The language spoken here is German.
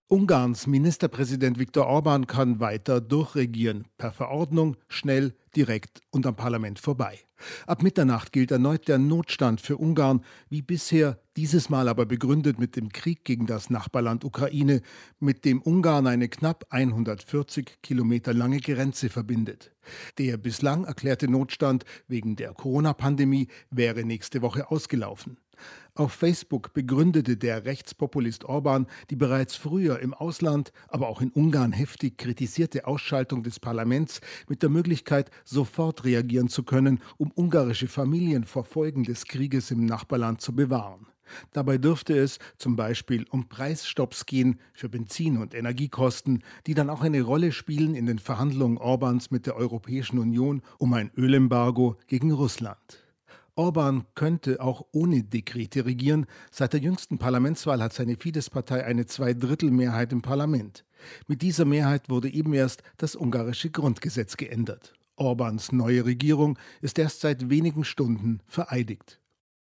Ungarns Ministerpräsident Viktor Orbán kann weiter durchregieren, per Verordnung, schnell, direkt und am Parlament vorbei. Ab Mitternacht gilt erneut der Notstand für Ungarn, wie bisher, dieses Mal aber begründet mit dem Krieg gegen das Nachbarland Ukraine, mit dem Ungarn eine knapp 140 Kilometer lange Grenze verbindet. Der bislang erklärte Notstand wegen der Corona-Pandemie wäre nächste Woche ausgelaufen. Auf Facebook begründete der Rechtspopulist Orbán die bereits früher im Ausland, aber auch in Ungarn heftig kritisierte Ausschaltung des Parlaments mit der Möglichkeit, sofort reagieren zu können, um ungarische Familien vor Folgen des Krieges im Nachbarland zu bewahren. Dabei dürfte es zum Beispiel um Preisstopps gehen für Benzin- und Energiekosten, die dann auch eine Rolle spielen in den Verhandlungen Orbáns mit der Europäischen Union um ein Ölembargo gegen Russland. Orbán könnte auch ohne Dekrete regieren. Seit der jüngsten Parlamentswahl hat seine Fidesz-Partei eine Zweidrittelmehrheit im Parlament. Mit dieser Mehrheit wurde eben erst das ungarische Grundgesetz geändert. Orbáns neue Regierung ist erst seit wenigen Stunden vereidigt.